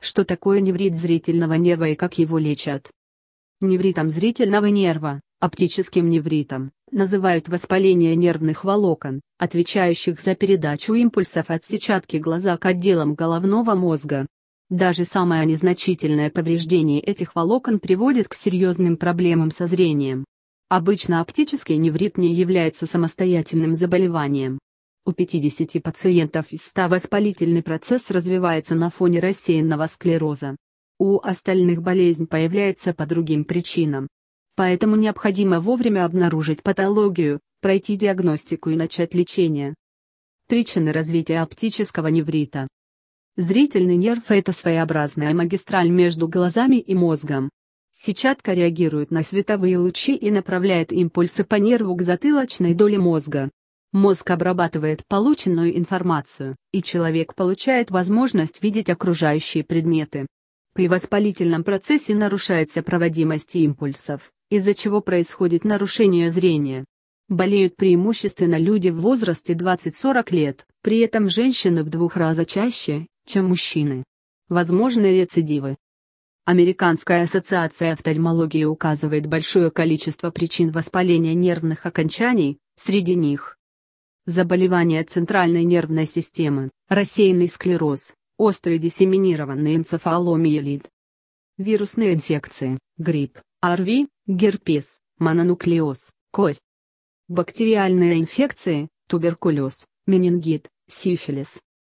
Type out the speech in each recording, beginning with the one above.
Что такое неврит зрительного нерва и как его лечат? Невритом зрительного нерва, оптическим невритом, называют воспаление нервных волокон, отвечающих за передачу импульсов от сетчатки глаза к отделам головного мозга. Даже самое незначительное повреждение этих волокон приводит к серьезным проблемам со зрением. Обычно оптический неврит не является самостоятельным заболеванием. У 50 пациентов из 100 воспалительный процесс развивается на фоне рассеянного склероза. У остальных болезнь появляется по другим причинам. Поэтому необходимо вовремя обнаружить патологию, пройти диагностику и начать лечение. Причины развития оптического неврита. Зрительный нерв – это своеобразная магистраль между глазами и мозгом. Сетчатка реагирует на световые лучи и направляет импульсы по нерву к затылочной доле мозга. Мозг обрабатывает полученную информацию, и человек получает возможность видеть окружающие предметы. При воспалительном процессе нарушается проводимость импульсов, из-за чего происходит нарушение зрения. Болеют преимущественно люди в возрасте 20-40 лет, при этом женщины в 2 раза чаще, чем мужчины. Возможны рецидивы. Американская ассоциация офтальмологии указывает большое количество причин воспаления нервных окончаний, среди них заболевания центральной нервной системы, рассеянный склероз, острый диссеминированный энцефаломиелит, вирусные инфекции, грипп, ОРВИ, герпес, мононуклеоз, корь, бактериальные инфекции, туберкулез, менингит, сифилис,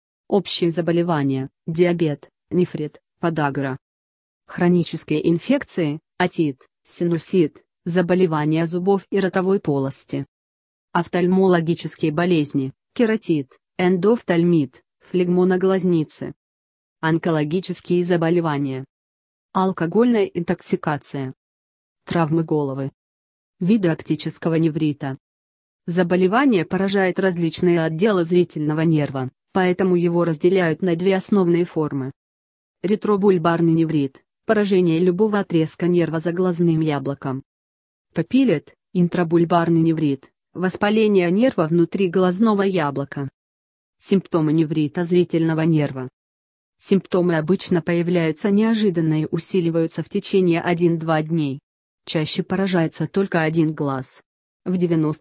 общие заболевания, диабет, нефрит, подагра, хронические инфекции, отит, синусит, заболевания зубов и ротовой полости. Офтальмологические болезни, кератит, эндофтальмит, флегмона глазницы. Онкологические заболевания. Алкогольная интоксикация. Травмы головы. Виды оптического неврита. Заболевание поражает различные отделы зрительного нерва, поэтому его разделяют на 2 основные формы. Ретробульбарный неврит – поражение любого отрезка нерва за глазным яблоком. Папиллет – интрабульбарный неврит. Воспаление нерва внутри глазного яблока. Симптомы неврита зрительного нерва. Симптомы обычно появляются неожиданно и усиливаются в течение 1-2 дней. Чаще поражается только один глаз. В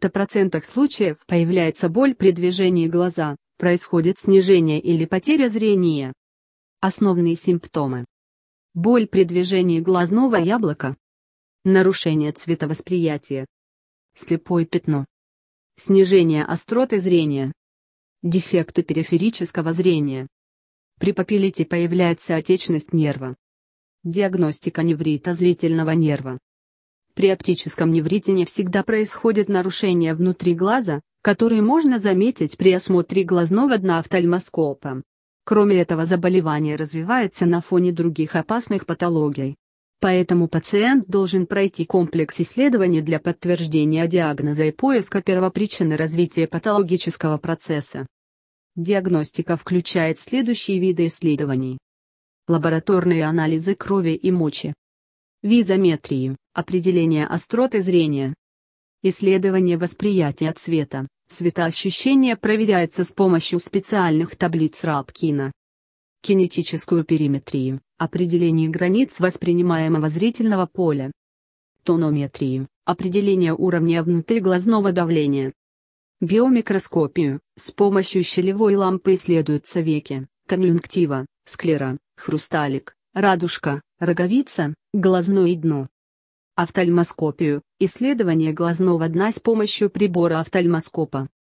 90% случаев появляется боль при движении глаза, происходит снижение или потеря зрения. Основные симптомы. Боль при движении глазного яблока. Нарушение цветовосприятия. Слепое пятно. Снижение остроты зрения. Дефекты периферического зрения. При папиллете появляется отечность нерва. Диагностика неврита зрительного нерва. При оптическом неврите не всегда происходит нарушение внутри глаза, которые можно заметить при осмотре глазного дна офтальмоскопом. Кроме этого, заболевание развивается на фоне других опасных патологий. Поэтому пациент должен пройти комплекс исследований для подтверждения диагноза и поиска первопричины развития патологического процесса. Диагностика включает следующие виды исследований. Лабораторные анализы крови и мочи. Визометрию, определение остроты зрения. Исследование восприятия цвета, цветоощущение проверяется с помощью специальных таблиц Рапкина. Кинетическую периметрию, определение границ воспринимаемого зрительного поля. Тонометрию, определение уровня внутриглазного давления. Биомикроскопию, с помощью щелевой лампы исследуются веки, конъюнктива, склера, хрусталик, радужка, роговица, глазное дно. Офтальмоскопию, исследование глазного дна с помощью прибора офтальмоскопа.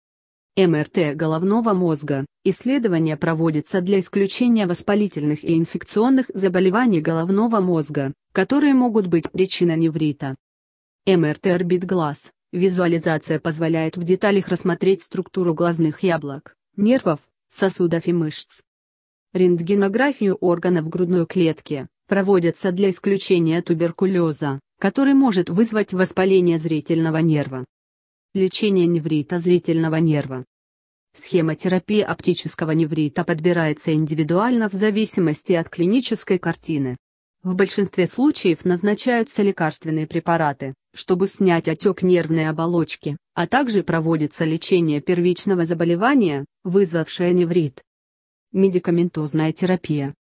МРТ головного мозга, исследование проводится для исключения воспалительных и инфекционных заболеваний головного мозга, которые могут быть причиной неврита. МРТ орбит глаз, визуализация позволяет в деталях рассмотреть структуру глазных яблок, нервов, сосудов и мышц. Рентгенографию органов грудной клетки проводится для исключения туберкулеза, который может вызвать воспаление зрительного нерва. Лечение неврита зрительного нерва. Схема терапии оптического неврита подбирается индивидуально в зависимости от клинической картины. В большинстве случаев назначаются лекарственные препараты, чтобы снять отек нервной оболочки, а также проводится лечение первичного заболевания, вызвавшее неврит. Медикаментозная терапия.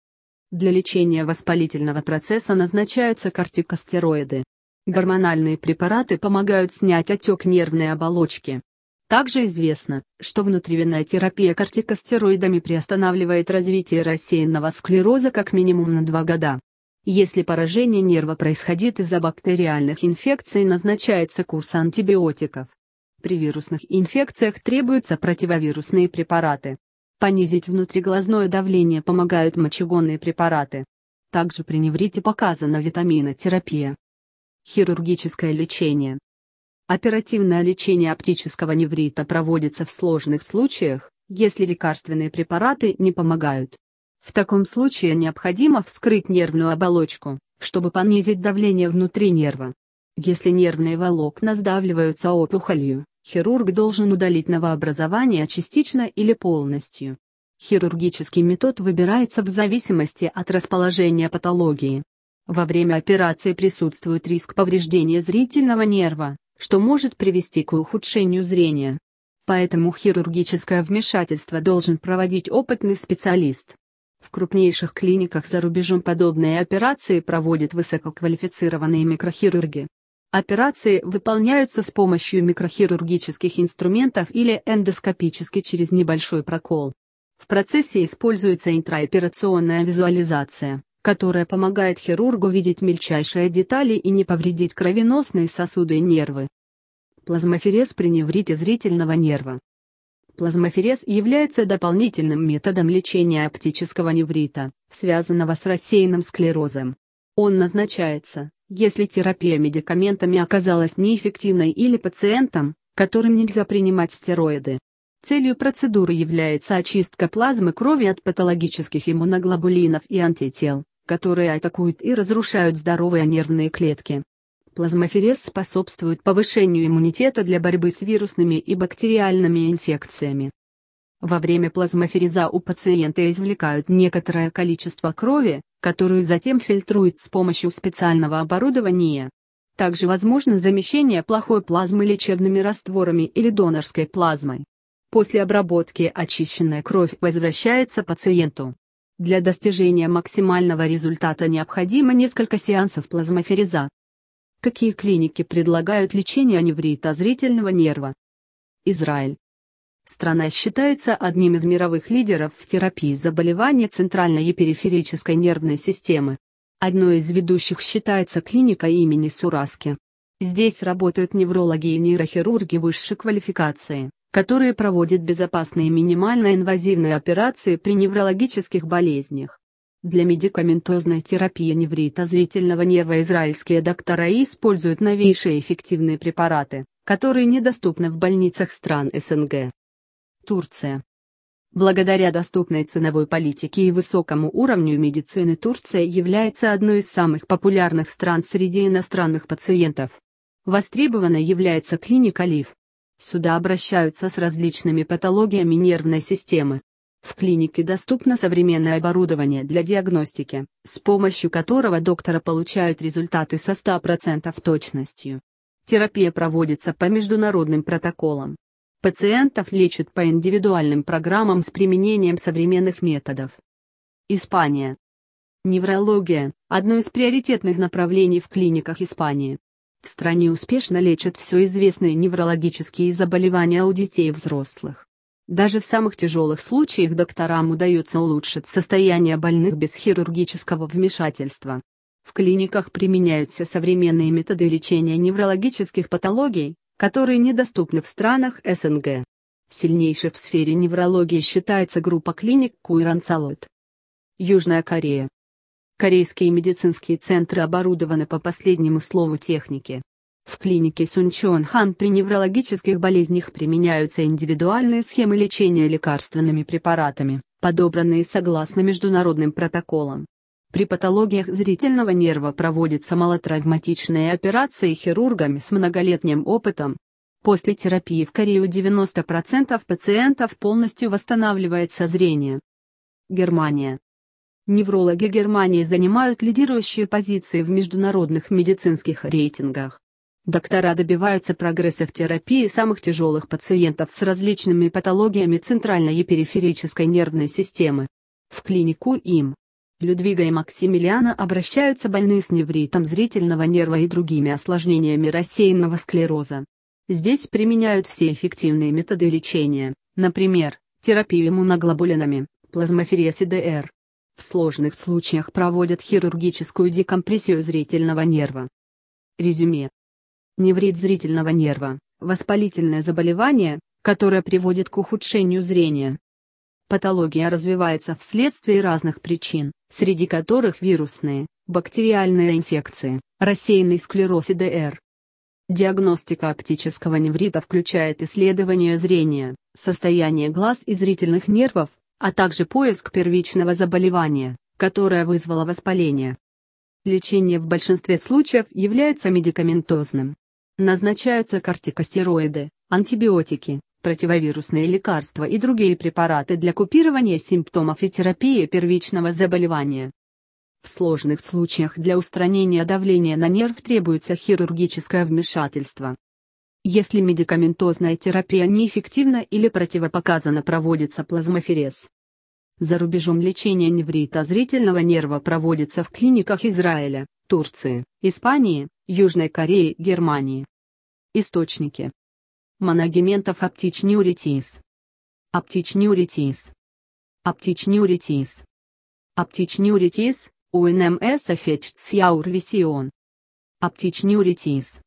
Для лечения воспалительного процесса назначаются кортикостероиды. Гормональные препараты помогают снять отек нервной оболочки. Также известно, что внутривенная терапия кортикостероидами приостанавливает развитие рассеянного склероза как минимум на 2 года. Если поражение нерва происходит из-за бактериальных инфекций, назначается курс антибиотиков. При вирусных инфекциях требуются противовирусные препараты. Понизить внутриглазное давление помогают мочегонные препараты. Также при неврите показана витаминотерапия. Хирургическое лечение. Оперативное лечение оптического неврита проводится в сложных случаях, если лекарственные препараты не помогают. В таком случае необходимо вскрыть нервную оболочку, чтобы понизить давление внутри нерва. Если нервные волокна сдавливаются опухолью, хирург должен удалить новообразование частично или полностью. Хирургический метод выбирается в зависимости от расположения патологии. Во время операции присутствует риск повреждения зрительного нерва, что может привести к ухудшению зрения. Поэтому хирургическое вмешательство должен проводить опытный специалист. В крупнейших клиниках за рубежом подобные операции проводят высококвалифицированные микрохирурги. Операции выполняются с помощью микрохирургических инструментов или эндоскопически через небольшой прокол. В процессе используется интраоперационная визуализация, которая помогает хирургу видеть мельчайшие детали и не повредить кровеносные сосуды и нервы. Плазмоферез при неврите зрительного нерва. Плазмоферез является дополнительным методом лечения оптического неврита, связанного с рассеянным склерозом. Он назначается, если терапия медикаментами оказалась неэффективной или пациентам, которым нельзя принимать стероиды. Целью процедуры является очистка плазмы крови от патологических иммуноглобулинов и антител, которые атакуют и разрушают здоровые нервные клетки. Плазмоферез способствует повышению иммунитета для борьбы с вирусными и бактериальными инфекциями. Во время плазмофереза у пациента извлекают некоторое количество крови, которую затем фильтруют с помощью специального оборудования. Также возможно замещение плохой плазмы лечебными растворами или донорской плазмой. После обработки очищенная кровь возвращается пациенту. Для достижения максимального результата необходимо несколько сеансов плазмофереза. Какие клиники предлагают лечение неврита зрительного нерва? Израиль. Страна считается одним из мировых лидеров в терапии заболеваний центральной и периферической нервной системы. Одной из ведущих считается клиника имени Сураски. Здесь работают неврологи и нейрохирурги высшей квалификации, которые проводят безопасные минимально инвазивные операции при неврологических болезнях. Для медикаментозной терапии неврита зрительного нерва израильские доктора используют новейшие эффективные препараты, которые недоступны в больницах стран СНГ. Турция. Благодаря доступной ценовой политике и высокому уровню медицины Турция является одной из самых популярных стран среди иностранных пациентов. Востребованной является клиника Лив. Сюда обращаются с различными патологиями нервной системы. В клинике доступно современное оборудование для диагностики, с помощью которого доктора получают результаты со 100% точностью. Терапия проводится по международным протоколам. Пациентов лечат по индивидуальным программам с применением современных методов. Испания. Неврология – одно из приоритетных направлений в клиниках Испании. В стране успешно лечат все известные неврологические заболевания у детей и взрослых. Даже в самых тяжелых случаях докторам удается улучшить состояние больных без хирургического вмешательства. В клиниках применяются современные методы лечения неврологических патологий, которые недоступны в странах СНГ. Сильнейшей в сфере неврологии считается группа клиник Куйран-Салот. Южная Корея. Корейские медицинские центры оборудованы по последнему слову техники. В клинике Сунчонхан при неврологических болезнях применяются индивидуальные схемы лечения лекарственными препаратами, подобранные согласно международным протоколам. При патологиях зрительного нерва проводятся малотравматичные операции хирургами с многолетним опытом. После терапии в Корее у 90% пациентов полностью восстанавливается зрение. Германия. Неврологи Германии занимают лидирующие позиции в международных медицинских рейтингах. Доктора добиваются прогресса в терапии самых тяжелых пациентов с различными патологиями центральной и периферической нервной системы. В клинику им. Людвига и Максимилиана обращаются больные с невритом зрительного нерва и другими осложнениями рассеянного склероза. Здесь применяют все эффективные методы лечения, например, терапию иммуноглобулинами, плазмаферез и ДР. В сложных случаях проводят хирургическую декомпрессию зрительного нерва. Резюме. Неврит зрительного нерва – воспалительное заболевание, которое приводит к ухудшению зрения. Патология развивается вследствие разных причин, среди которых вирусные, бактериальные инфекции, рассеянный склероз и ДР. Диагностика оптического неврита включает исследование зрения, состояние глаз и зрительных нервов, а также поиск первичного заболевания, которое вызвало воспаление. Лечение в большинстве случаев является медикаментозным. Назначаются кортикостероиды, антибиотики, противовирусные лекарства и другие препараты для купирования симптомов и терапии первичного заболевания. В сложных случаях для устранения давления на нерв требуется хирургическое вмешательство. Если медикаментозная терапия неэффективна или противопоказана, проводится плазмаферез. За рубежом лечение неврита зрительного нерва проводится в клиниках Израиля, Турции, Испании, Южной Корее, Германии. Источники. Моногементов оптичниуретис. Оптичниуретис. Оптичниуретис. Оптичниуретис, УНМС Аффects Your Vision. Оптичниуретис.